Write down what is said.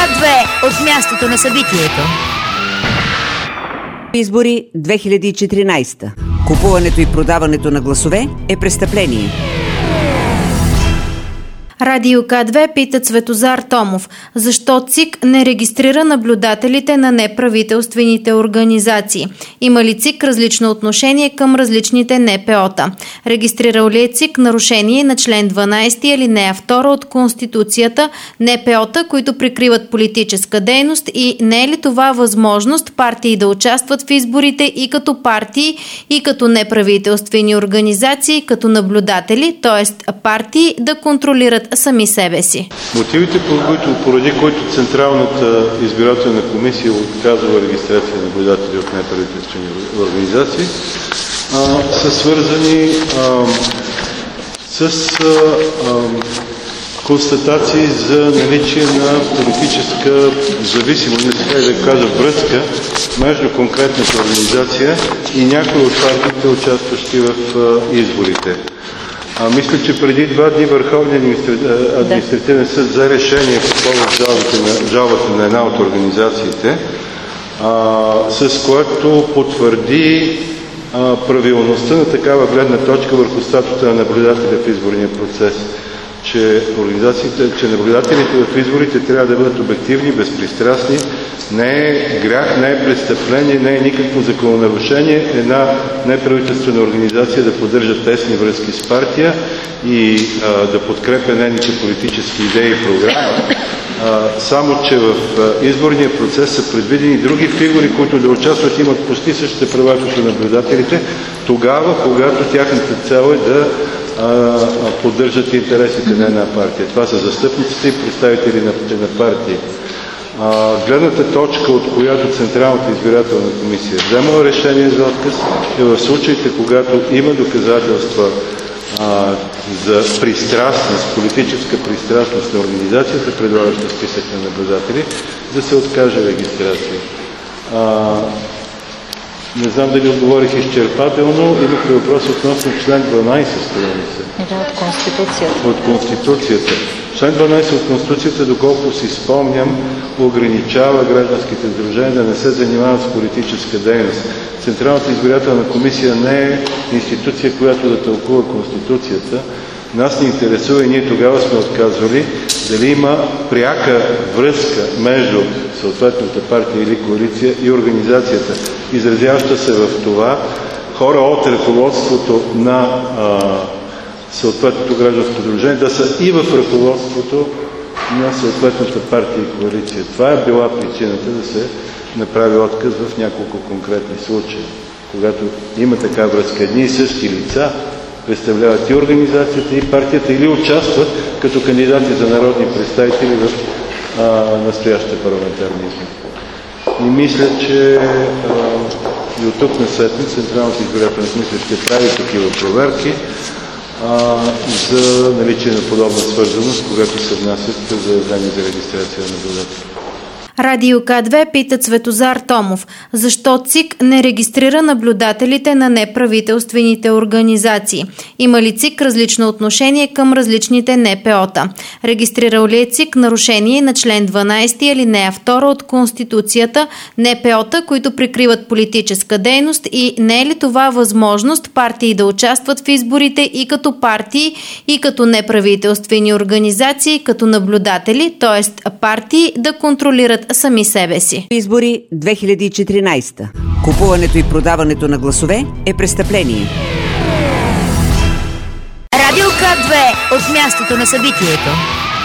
К2 от мястото на събитието. Избори 2014. Купуването и продаването на гласове е престъпление. Радио К2 пита Цветозар Томов: защо ЦИК не регистрира наблюдателите на неправителствените организации? Има ли ЦИК различно отношение към различните НПО-та? Регистрирал ли е ЦИК нарушение на член 12 алинея 2 от Конституцията НПО-та, които прикриват политическа дейност, и не е ли това възможност партии да участват в изборите и като партии, и като неправителствени организации, като наблюдатели, т.е. партии да контролират сами себе си? Мотивите, поради които Централната избирателна комисия отказва регистрация на наблюдатели от неправителствени организации, са свързани с констатации за наличие на политическа зависимост, така да кажа връзка между конкретната организация и някои от партиите, участващи в изборите. Мисля, че преди 2 дни Върховният административен съд взе решение по повод жалбата на една от организациите, с което потвърди правилността на такава гледна точка върху статута на наблюдателя в изборния процес. Че наблюдателите в изборите трябва да бъдат обективни, безпристрастни. Не е грях, не е престъпление, не е никакво закононарушение една неправителствена организация да поддържа тесни връзки с партия и да подкрепя нейните политически идеи и програми. Само че в изборния процес са предвидени други фигури, които да участват и имат почти същите права като наблюдателите, тогава, когато тяхната цел е да поддържат интересите на една партия. Това са застъпниците и представители на партии. Гледната точка, от която Централната избирателна комисия взема решение за отказ, е в случаите, когато има доказателства за пристрастност, политическа пристрастност на организацията, предлагаща списък на наблюдатели, да се откаже регистрация. Не знам дали отговорих изчерпателно. Имахте въпрос относно член 12, страница. От Конституцията. От Конституцията. Член 12 от Конституцията, доколко си спомням, ограничава гражданските сдружения да не се занимават с политическа дейност. Централната избирателна комисия не е институция, която да тълкува Конституцията. Нас ни интересува и ние тогава сме отказвали дали има пряка връзка между съответната партия или коалиция и организацията, изразяваща се в това хора от ръководството на съответното гражданско сдружение да са и в ръководството на съответната партия и коалиция. Това е била причината да се направи отказ в няколко конкретни случаи. Когато има така връзка, едни и същи лица представляват и организацията, и партията, или участват като кандидати за народни представители в настоящите парламентарни избори. И мисля, че и от тук насетне Централната избирателна комисия ще прави такива проверки за наличие на подобна свързаност, когато се внасят заявления за регистрация на наблюдатели. Радио К2 пита Цветозар Томов: защо ЦИК не регистрира наблюдателите на неправителствените организации? Има ли ЦИК различно отношение към различните НПО-та? Регистрирал ли е ЦИК нарушение на член 12 алинея 2 от Конституцията НПО-та, които прикриват политическа дейност, и не е ли това възможност партии да участват в изборите и като партии, и като неправителствени организации, като наблюдатели, т.е. партии да контролират сами себе си? Избори 2014. Купуването и продаването на гласове е престъпление. Радио К2 от мястото на събитието.